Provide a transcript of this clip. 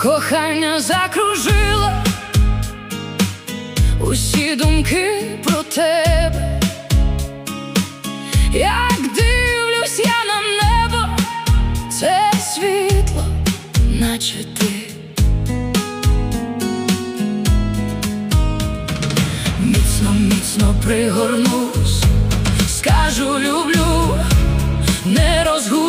Кохання закружило усі думки про тебе. Як дивлюсь я на небо, це світло, наче ти. Міцно, міцно пригорнусь, скажу люблю, не розгублюсь.